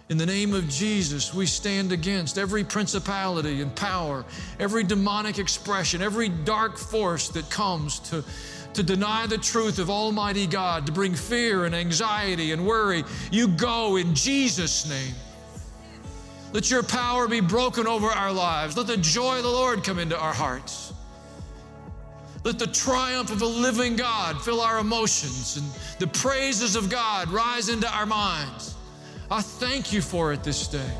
In the name of Jesus, we stand against every principality and power, every demonic expression, every dark force that comes to deny the truth of Almighty God, to bring fear and anxiety and worry. You go in Jesus' name. Let your power be broken over our lives. Let the joy of the Lord come into our hearts. Let the triumph of a living God fill our emotions and the praises of God rise into our minds. I thank you for it this day.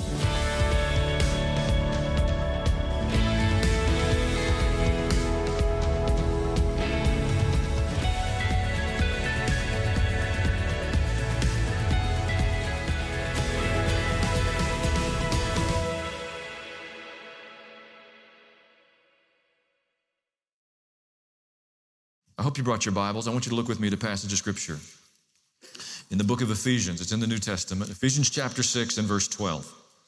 I hope you brought your Bibles. I want you to look with me at a passage of Scripture in the book of Ephesians. It's in the New Testament. Ephesians chapter 6 and verse 12.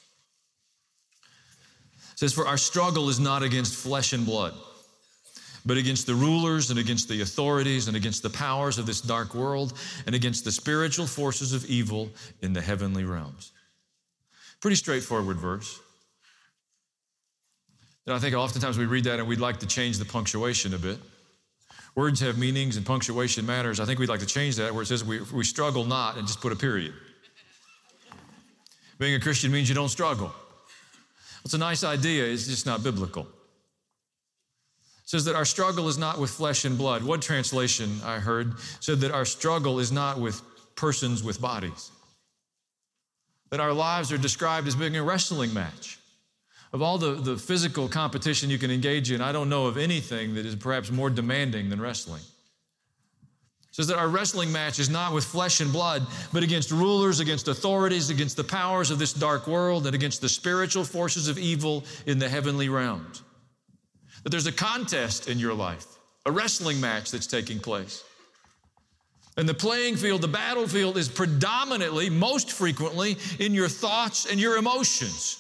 It says, "For our struggle is not against flesh and blood, but against the rulers and against the authorities and against the powers of this dark world and against the spiritual forces of evil in the heavenly realms." Pretty straightforward verse. And I think oftentimes we read that and we'd like to change the punctuation a bit. Words have meanings and punctuation matters. I think we'd like to change that where it says we struggle not and just put a period. Being a Christian means you don't struggle. It's a nice idea. It's just not biblical. It says that our struggle is not with flesh and blood. One translation I heard said that our struggle is not with persons with bodies. That our lives are described as being a wrestling match. Of all the physical competition you can engage in, I don't know of anything that is perhaps more demanding than wrestling. It says that our wrestling match is not with flesh and blood, but against rulers, against authorities, against the powers of this dark world, and against the spiritual forces of evil in the heavenly realms. That there's a contest in your life, a wrestling match that's taking place. And the playing field, the battlefield, is predominantly, most frequently, in your thoughts and your emotions.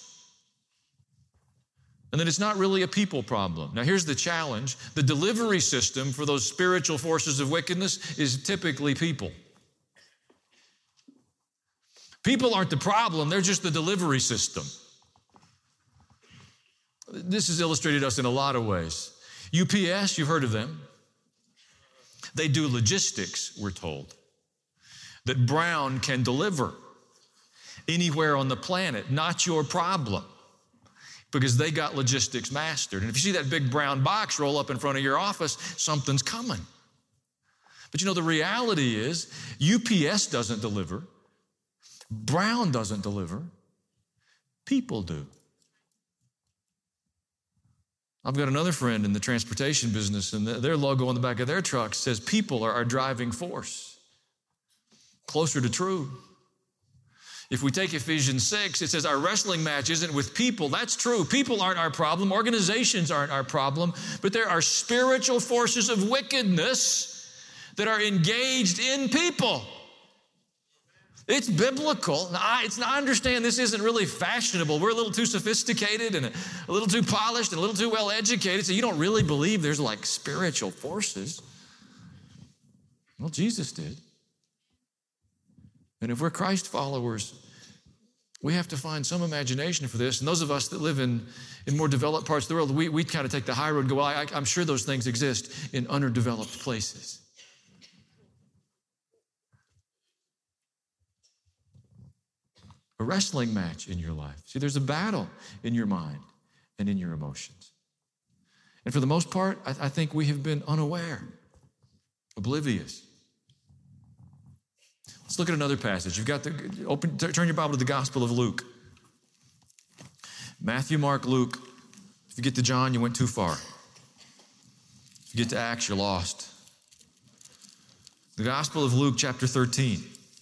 And that it's not really a people problem. Now here's the challenge. The delivery system for those spiritual forces of wickedness is typically people. People aren't the problem, they're just the delivery system. This has illustrated us in a lot of ways. UPS, you've heard of them. They do logistics, we're told. That Brown can deliver anywhere on the planet, not your problem. Because they got logistics mastered. And if you see that big brown box roll up in front of your office, something's coming. But you know, the reality is UPS doesn't deliver. Brown doesn't deliver. People do. I've got another friend in the transportation business, and their logo on the back of their truck says people are our driving force. Closer to true. If we take Ephesians 6, it says our wrestling match isn't with people. That's true. People aren't our problem. Organizations aren't our problem. But there are spiritual forces of wickedness that are engaged in people. It's biblical. Now, I understand this isn't really fashionable. We're a little too sophisticated and a little too polished and a little too well educated. So you don't really believe there's like spiritual forces. Well, Jesus did. And if we're Christ followers, we have to find some imagination for this. And those of us that live in more developed parts of the world, we kind of take the high road and go, well, I'm sure those things exist in underdeveloped places. A wrestling match in your life. See, there's a battle in your mind and in your emotions. And for the most part, I think we have been unaware, oblivious. Let's look at another passage. You've got turn your Bible to the Gospel of Luke. Matthew, Mark, Luke. If you get to John, you went too far. If you get to Acts, you're lost. The Gospel of Luke, chapter 13.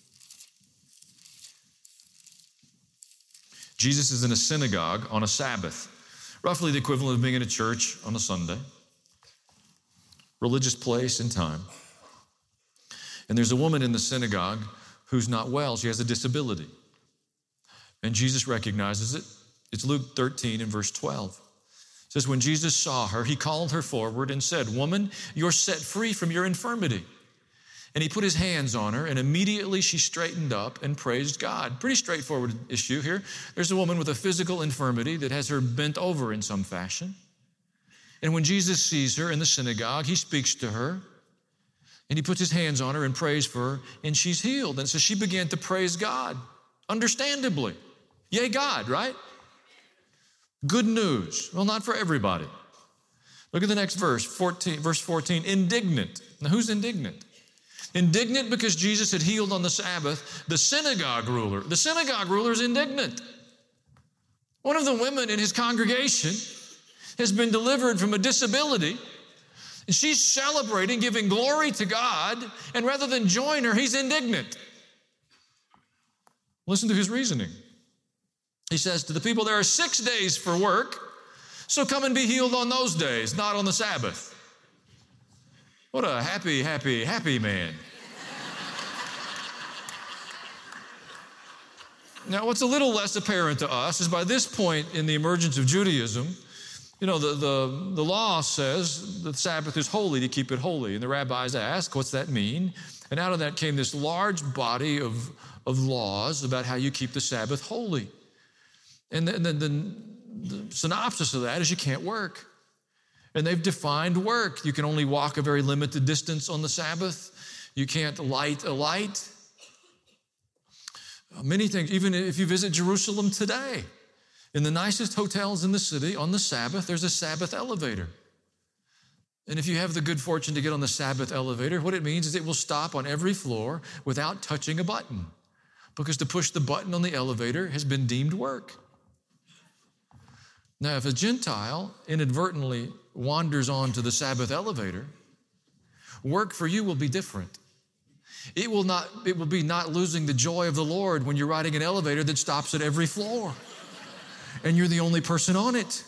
Jesus is in a synagogue on a Sabbath, roughly the equivalent of being in a church on a Sunday. Religious place and time. And there's a woman in the synagogue who's not well. She has a disability. And Jesus recognizes it. It's Luke 13 and verse 12. It says, when Jesus saw her, he called her forward and said, "Woman, you're set free from your infirmity." And he put his hands on her, and immediately she straightened up and praised God. Pretty straightforward issue here. There's a woman with a physical infirmity that has her bent over in some fashion. And when Jesus sees her in the synagogue, he speaks to her, and he puts his hands on her and prays for her, and she's healed. And so she began to praise God, understandably. Yay, God, right? Good news. Well, not for everybody. Look at the next verse 14. Indignant. Now, who's indignant? Indignant because Jesus had healed on the Sabbath the synagogue ruler. The synagogue ruler is indignant. One of the women in his congregation has been delivered from a disability, and she's celebrating, giving glory to God, and rather than join her, he's indignant. Listen to his reasoning. He says to the people, there are 6 days for work, so come and be healed on those days, not on the Sabbath. What a happy, happy, happy man. Now, what's a little less apparent to us is by this point in the emergence of Judaism, you know, the law says the Sabbath is holy to keep it holy. And the rabbis ask, what's that mean? And out of that came this large body of laws about how you keep the Sabbath holy. And the synopsis of that is you can't work. And they've defined work. You can only walk a very limited distance on the Sabbath. You can't light a light. Many things, even if you visit Jerusalem today, in the nicest hotels in the city, on the Sabbath, there's a Sabbath elevator. And if you have the good fortune to get on the Sabbath elevator, what it means is it will stop on every floor without touching a button, because to push the button on the elevator has been deemed work. Now, if a Gentile inadvertently wanders onto the Sabbath elevator, work for you will be different. It will be not losing the joy of the Lord when you're riding an elevator that stops at every floor and you're the only person on it.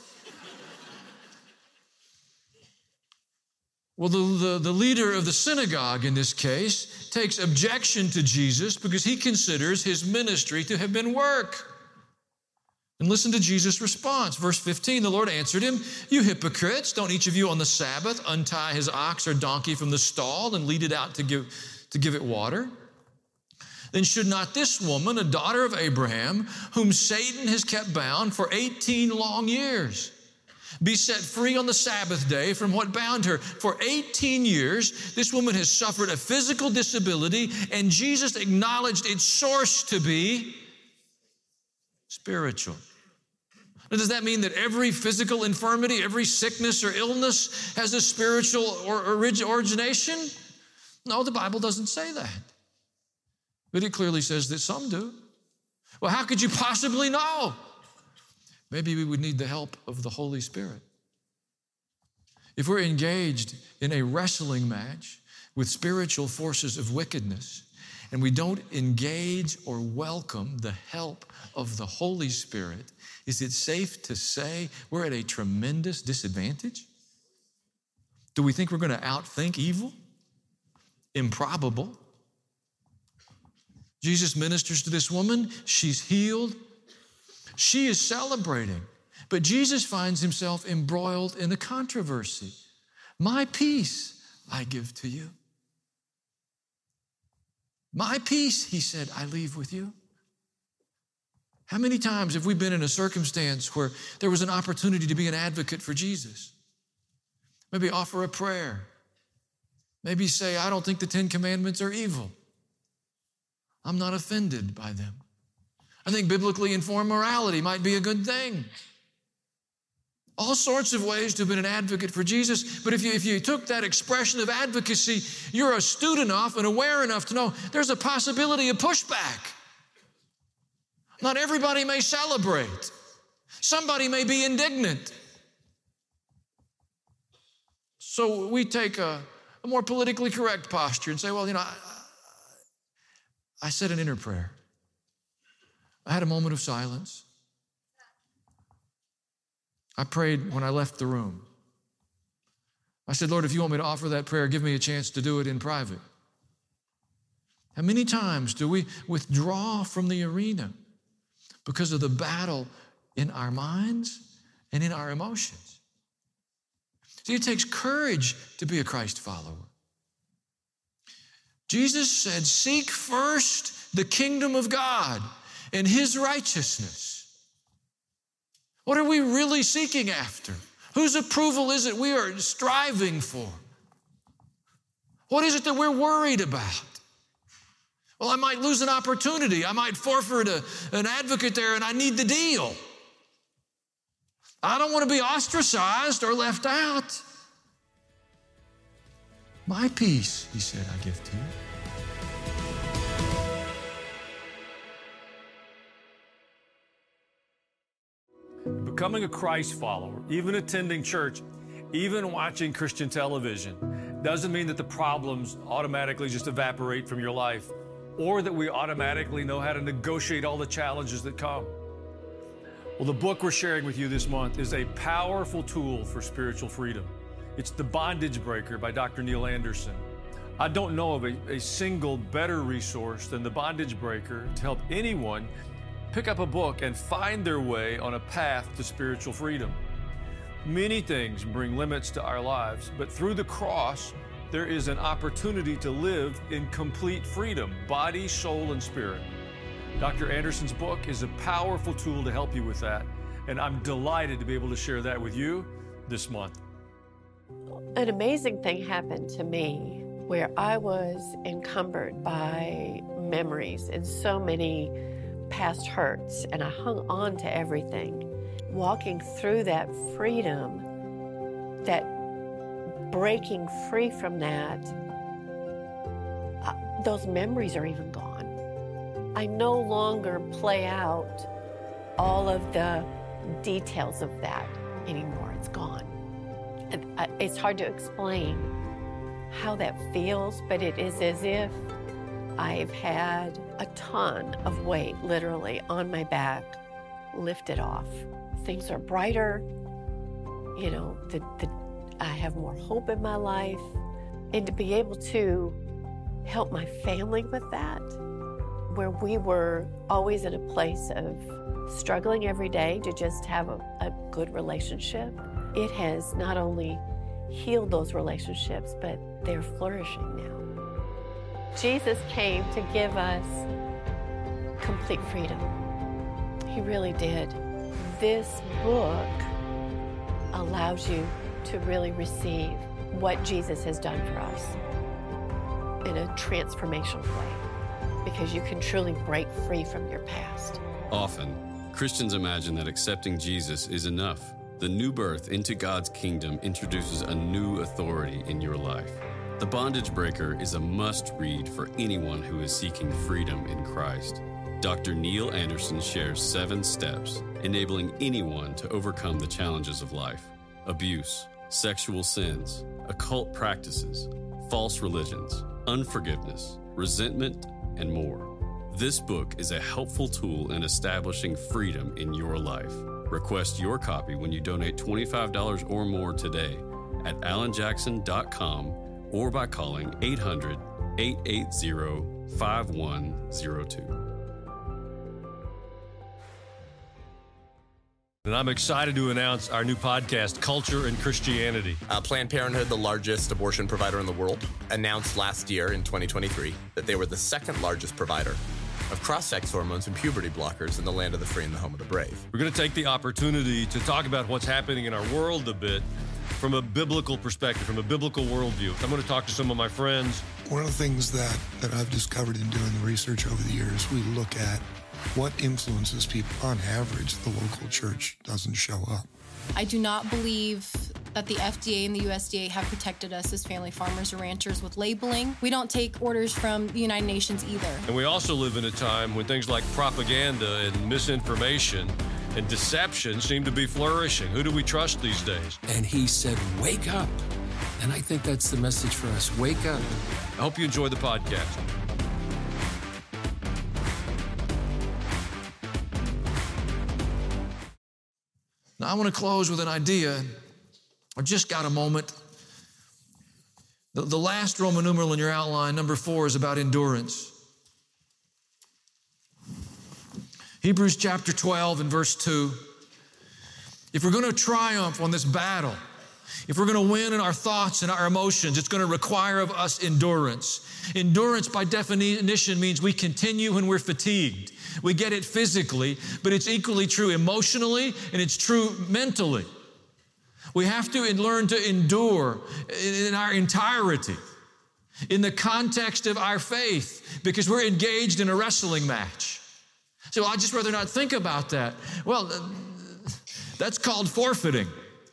Well, the leader of the synagogue in this case takes objection to Jesus because he considers his ministry to have been work. And listen to Jesus' response. Verse 15, the Lord answered him, you hypocrites, don't each of you on the Sabbath untie his ox or donkey from the stall and lead it out to give it water? Then should not this woman, a daughter of Abraham, whom Satan has kept bound for 18 long years, be set free on the Sabbath day from what bound her? For 18 years, this woman has suffered a physical disability, and Jesus acknowledged its source to be spiritual. Now, does that mean that every physical infirmity, every sickness or illness has a spiritual origination? No, the Bible doesn't say that. But it clearly says that some do. Well, how could you possibly know? Maybe we would need the help of the Holy Spirit. If we're engaged in a wrestling match with spiritual forces of wickedness, and we don't engage or welcome the help of the Holy Spirit, is it safe to say we're at a tremendous disadvantage? Do we think we're going to outthink evil? Improbable. Jesus ministers to this woman. She's healed. She is celebrating. But Jesus finds himself embroiled in a controversy. My peace I give to you. My peace, he said, I leave with you. How many times have we been in a circumstance where there was an opportunity to be an advocate for Jesus? Maybe offer a prayer. Maybe say, I don't think the 10 Commandments are evil. I'm not offended by them. I think biblically informed morality might be a good thing. All sorts of ways to have been an advocate for Jesus. But if you took that expression of advocacy, you're astute enough and aware enough to know there's a possibility of pushback. Not everybody may celebrate. Somebody may be indignant. So we take a more politically correct posture and say, well, I said an inner prayer. I had a moment of silence. I prayed when I left the room. I said, Lord, if you want me to offer that prayer, give me a chance to do it in private. How many times do we withdraw from the arena because of the battle in our minds and in our emotions? See, it takes courage to be a Christ follower. Jesus said, seek first the kingdom of God and His righteousness. What are we really seeking after? Whose approval is it we are striving for? What is it that we're worried about? Well, I might lose an opportunity. I might forfeit an advocate there, and I need the deal. I don't want to be ostracized or left out. My peace, He said, I give to you. Becoming a Christ follower, even attending church, even watching Christian television, doesn't mean that the problems automatically just evaporate from your life, or that we automatically know how to negotiate all the challenges that come. Well, the book we're sharing with you this month is a powerful tool for spiritual freedom. It's The Bondage Breaker by Dr. Neil Anderson. I don't know of a single better resource than The Bondage Breaker to help anyone pick up a book and find their way on a path to spiritual freedom. Many things bring limits to our lives, but through the cross, there is an opportunity to live in complete freedom, body, soul, and spirit. Dr. Anderson's book is a powerful tool to help you with that, and I'm delighted to be able to share that with you this month. An amazing thing happened to me where I was encumbered by memories and so many past hurts, and I hung on to everything. Walking through that freedom, that breaking free from that, those memories are even gone. I no longer play out all of the details of that anymore. It's gone. And it's hard to explain how that feels, but it is as if I've had a ton of weight, literally, on my back, lifted off. Things are brighter, you know, I have more hope in my life. And to be able to help my family with that, where we were always in a place of struggling every day to just have a good relationship, it has not only healed those relationships, but they're flourishing now. Jesus came to give us complete freedom. He really did. This book allows you to really receive what Jesus has done for us in a transformational way, because you can truly break free from your past. Often, Christians imagine that accepting Jesus is enough. The new birth into God's kingdom introduces a new authority in your life. The Bondage Breaker is a must-read for anyone who is seeking freedom in Christ. Dr. Neil Anderson shares 7 steps enabling anyone to overcome the challenges of life: abuse, sexual sins, occult practices, false religions, unforgiveness, resentment, and more. This book is a helpful tool in establishing freedom in your life. Request your copy when you donate $25 or more today at alanjackson.com or by calling 800-880-5102. And I'm excited to announce our new podcast, Culture and Christianity. Planned Parenthood, the largest abortion provider in the world, announced last year in 2023 that they were the second largest provider of cross-sex hormones and puberty blockers in the land of the free and the home of the brave. We're going to take the opportunity to talk about what's happening in our world a bit from a biblical perspective, from a biblical worldview. I'm going to talk to some of my friends. One of the things that I've discovered in doing the research over the years, we look at what influences people. On average, the local church doesn't show up. I do not believe that the FDA and the USDA have protected us as family farmers or ranchers with labeling. We don't take orders from the United Nations either. And we also live in a time when things like propaganda and misinformation and deception seem to be flourishing. Who do we trust these days? And he said, wake up. And I think that's the message for us. Wake up. I hope you enjoy the podcast. Now, I want to close with an idea. I've just got a moment. The last Roman numeral in your outline, number 4, is about endurance. Hebrews chapter 12 and verse 2. If we're going to triumph on this battle If we're going to win in our thoughts and our emotions, it's going to require of us endurance. Endurance, by definition, means we continue when we're fatigued. We get it physically, but it's equally true emotionally, and it's true mentally. We have to learn to endure in our entirety, in the context of our faith, because we're engaged in a wrestling match. So I'd just rather not think about that. Well, that's called forfeiting.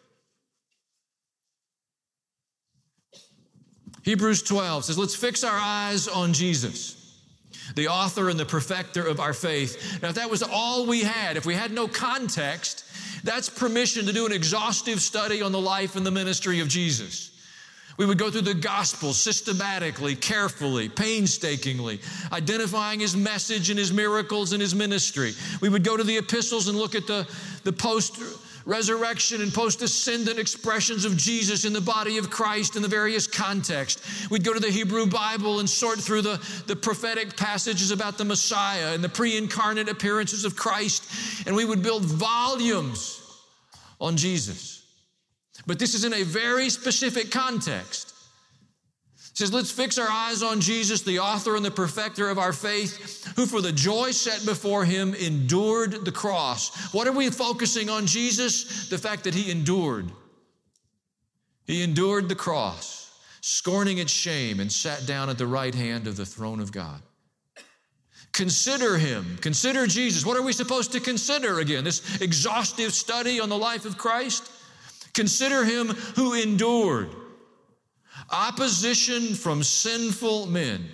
Hebrews 12 says, let's fix our eyes on Jesus, the author and the perfecter of our faith. Now, if that was all we had, if we had no context, that's permission to do an exhaustive study on the life and the ministry of Jesus. We would go through the gospel systematically, carefully, painstakingly, identifying his message and his miracles and his ministry. We would go to the epistles and look at the post-resurrection and post-ascendant expressions of Jesus in the body of Christ in the various contexts. We'd go to the Hebrew Bible and sort through the prophetic passages about the Messiah and the pre-incarnate appearances of Christ, and we would build volumes on Jesus. But this is in a very specific context. It says, let's fix our eyes on Jesus, the author and the perfecter of our faith, who for the joy set before him endured the cross. What are we focusing on Jesus? The fact that he endured. He endured the cross, scorning its shame, and sat down at the right hand of the throne of God. Consider him. Consider Jesus. What are we supposed to consider again? This exhaustive study on the life of Christ? Consider him who endured opposition from sinful men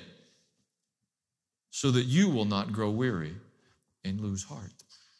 so that you will not grow weary and lose heart.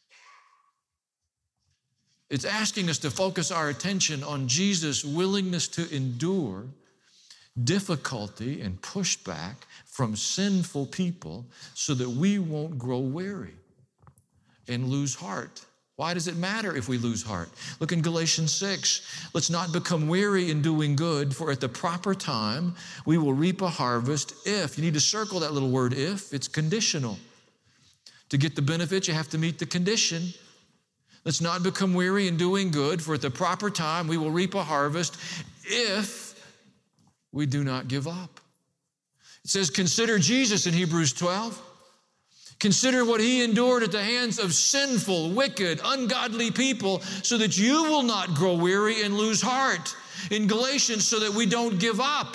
It's asking us to focus our attention on Jesus' willingness to endure difficulty and pushback from sinful people so that we won't grow weary and lose heart. Why does it matter if we lose heart? Look in Galatians 6. Let's not become weary in doing good, for at the proper time we will reap a harvest if. You need to circle that little word if. It's conditional. To get the benefit, you have to meet the condition. Let's not become weary in doing good, for at the proper time we will reap a harvest if we do not give up. It says, consider Jesus in Hebrews 12. Consider what he endured at the hands of sinful, wicked, ungodly people so that you will not grow weary and lose heart. In Galatians, so that we don't give up.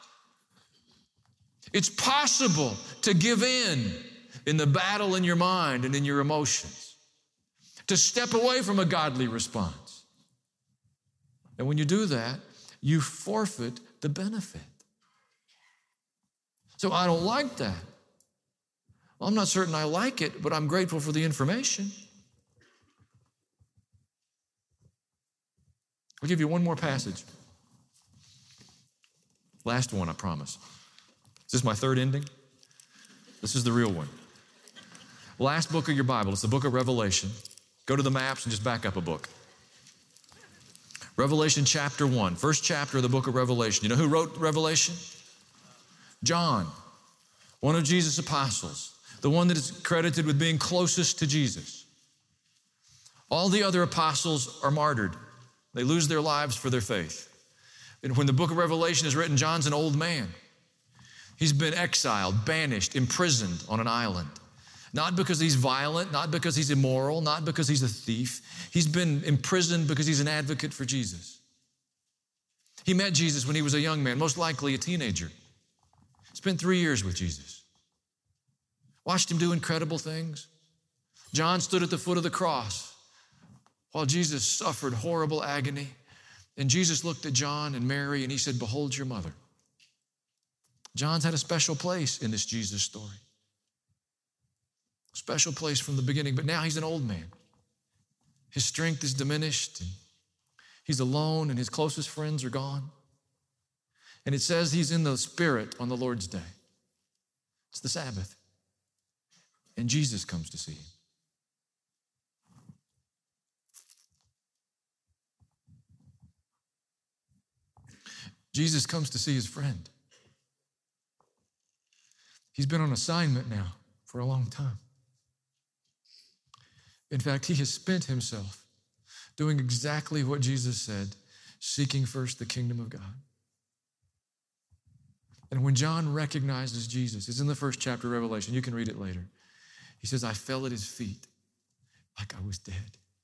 It's possible to give in the battle in your mind and in your emotions, to step away from a godly response. And when you do that, you forfeit the benefit. So I don't like that. Well, I'm not certain I like it, but I'm grateful for the information. I'll give you one more passage. Last one, I promise. Is this my third ending? This is the real one. Last book of your Bible. It's the book of Revelation. Go to the maps and just back up a book. Revelation chapter 1, first chapter of the book of Revelation. You know who wrote Revelation? John, one of Jesus' apostles. The one that is credited with being closest to Jesus. All the other apostles are martyred. They lose their lives for their faith. And when the book of Revelation is written, John's an old man. He's been exiled, banished, imprisoned on an island. Not because he's violent, not because he's immoral, not because he's a thief. He's been imprisoned because he's an advocate for Jesus. He met Jesus when he was a young man, most likely a teenager. Spent 3 years with Jesus. Watched him do incredible things. John stood at the foot of the cross while Jesus suffered horrible agony. And Jesus looked at John and Mary and he said, behold your mother. John's had a special place in this Jesus story. Special place from the beginning, but now he's an old man. His strength is diminished. And he's alone and his closest friends are gone. And it says he's in the Spirit on the Lord's day. It's the Sabbath. And Jesus comes to see him. Jesus comes to see his friend. He's been on assignment now for a long time. In fact, he has spent himself doing exactly what Jesus said, seeking first the kingdom of God. And when John recognizes Jesus, it's in the first chapter of Revelation. You can read it later. He says, I fell at his feet like I was dead.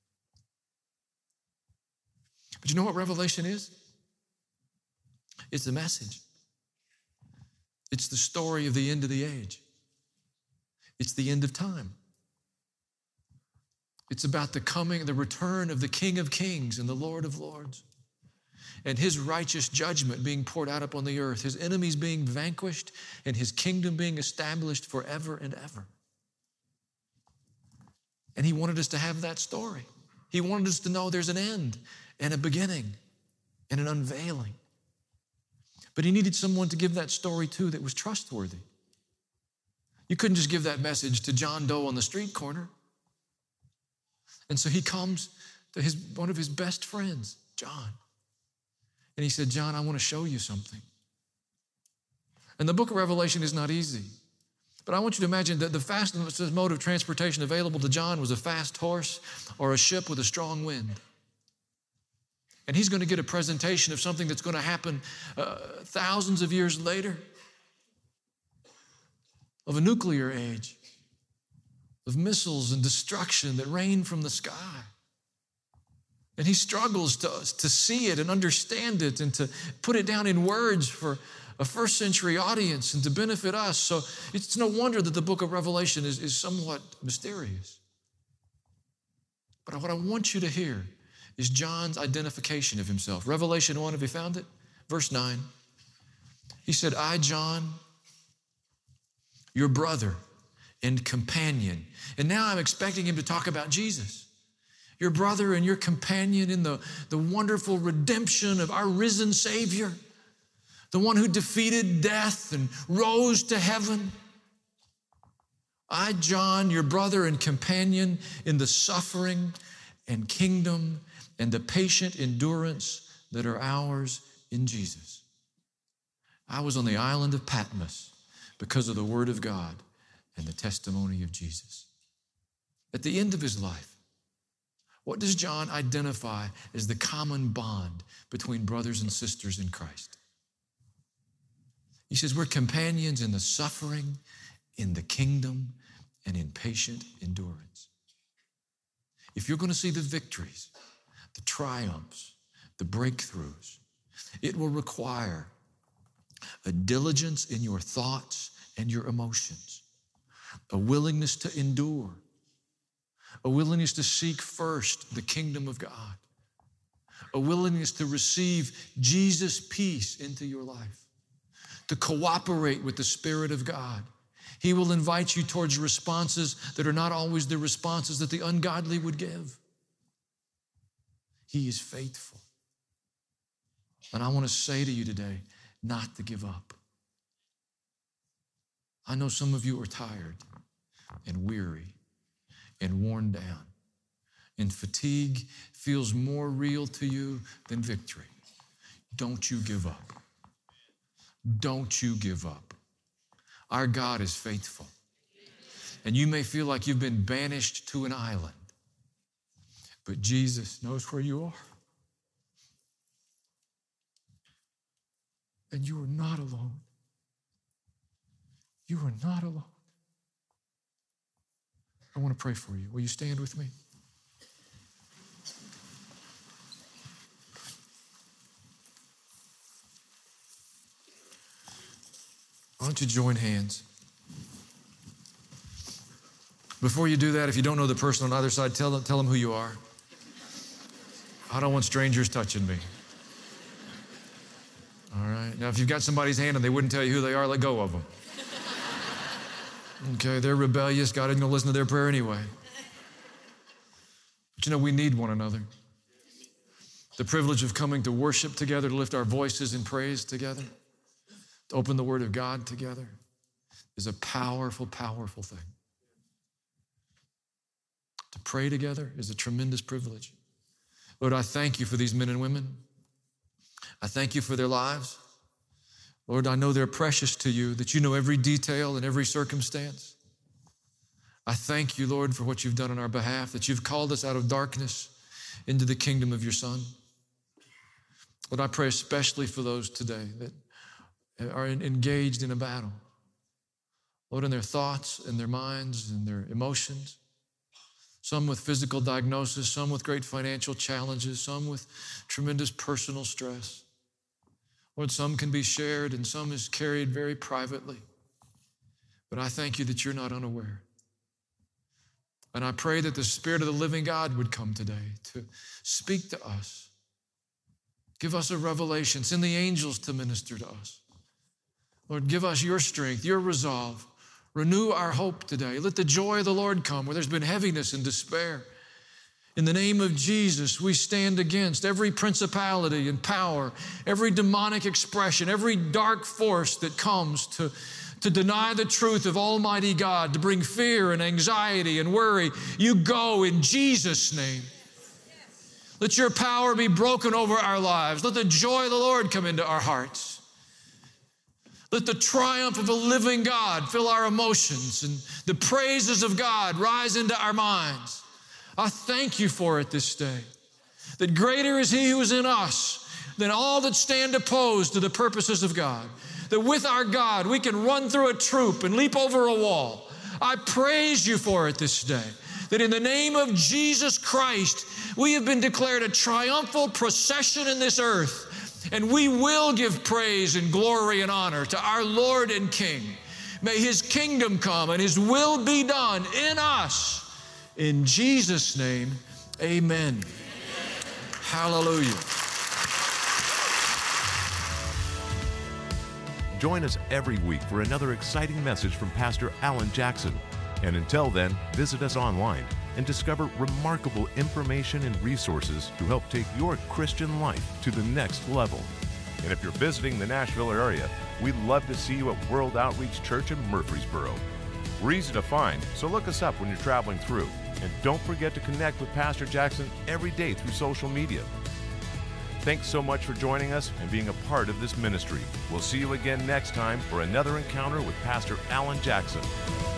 But you know what Revelation is? It's the message. It's the story of the end of the age. It's the end of time. It's about the return of the King of Kings and the Lord of Lords, and his righteous judgment being poured out upon the earth, his enemies being vanquished, and his kingdom being established forever and ever. And he wanted us to have that story. He wanted us to know there's an end and a beginning and an unveiling. But he needed someone to give that story to that was trustworthy. You couldn't just give that message to John Doe on the street corner. And so he comes to one of his best friends, John. And he said, John, I want to show you something. And the book of Revelation is not easy. But I want you to imagine that the fastest mode of transportation available to John was a fast horse or a ship with a strong wind. And he's going to get a presentation of something that's going to happen thousands of years later, of a nuclear age, of missiles and destruction that rain from the sky. And he struggles to see it and understand it and to put it down in words for a first century audience and to benefit us. So it's no wonder that the book of Revelation is somewhat mysterious. But what I want you to hear is John's identification of himself. Revelation 1, have you found it? Verse 9. He said, I, John, your brother and companion. And now I'm expecting him to talk about Jesus. Your brother and your companion in the wonderful redemption of our risen Savior, the one who defeated death and rose to heaven. I, John, your brother and companion in the suffering and kingdom and the patient endurance that are ours in Jesus. I was on the island of Patmos because of the word of God and the testimony of Jesus. At the end of his life, what does John identify as the common bond between brothers and sisters in Christ? He says we're companions in the suffering, in the kingdom, and in patient endurance. If you're going to see the victories, the triumphs, the breakthroughs, it will require a diligence in your thoughts and your emotions, a willingness to endure, a willingness to seek first the kingdom of God, a willingness to receive Jesus' peace into your life, to cooperate with the Spirit of God. He will invite you towards responses that are not always the responses that the ungodly would give. He is faithful. And I want to say to you today, not to give up. I know some of you are tired and weary and worn down, and fatigue feels more real to you than victory. Don't you give up. Don't you give up. Our God is faithful. And you may feel like you've been banished to an island, but Jesus knows where you are. And you are not alone. You are not alone. I want to pray for you. Will you stand with me? Why don't you join hands? Before you do that, if you don't know the person on either side, tell them who you are. I don't want strangers touching me. All right. Now, if you've got somebody's hand and they wouldn't tell you who they are, let go of them. Okay, they're rebellious. God isn't going to listen to their prayer anyway. But you know, we need one another. The privilege of coming to worship together, to lift our voices in praise together, to open the Word of God together is a powerful, powerful thing. To pray together is a tremendous privilege. Lord, I thank you for these men and women. I thank you for their lives. Lord, I know they're precious to you, that you know every detail and every circumstance. I thank you, Lord, for what you've done on our behalf, that you've called us out of darkness into the kingdom of your Son. Lord, I pray especially for those today that are engaged in a battle. Lord, in their thoughts, in their minds, in their emotions. Some with physical diagnosis, some with great financial challenges, some with tremendous personal stress. Lord, some can be shared and some is carried very privately. But I thank you that you're not unaware. And I pray that the Spirit of the living God would come today to speak to us. Give us a revelation. Send the angels to minister to us. Lord, give us your strength, your resolve. Renew our hope today. Let the joy of the Lord come where there's been heaviness and despair. In the name of Jesus, we stand against every principality and power, every demonic expression, every dark force that comes to deny the truth of Almighty God, to bring fear and anxiety and worry. You go in Jesus' name. Let your power be broken over our lives. Let the joy of the Lord come into our hearts. Let the triumph of a living God fill our emotions and the praises of God rise into our minds. I thank you for it this day, that greater is he who is in us than all that stand opposed to the purposes of God, that with our God we can run through a troop and leap over a wall. I praise you for it this day, that in the name of Jesus Christ, we have been declared a triumphal procession in this earth. And we will give praise and glory and honor to our Lord and King. May his kingdom come and his will be done in us. In Jesus' name, amen. Hallelujah. Join us every week for another exciting message from Pastor Alan Jackson. And until then, visit us online and discover remarkable information and resources to help take your Christian life to the next level. And if you're visiting the Nashville area, we'd love to see you at World Outreach Church in Murfreesboro. We're easy to find, so look us up when you're traveling through. And don't forget to connect with Pastor Jackson every day through social media. Thanks so much for joining us and being a part of this ministry. We'll see you again next time for another encounter with Pastor Alan Jackson.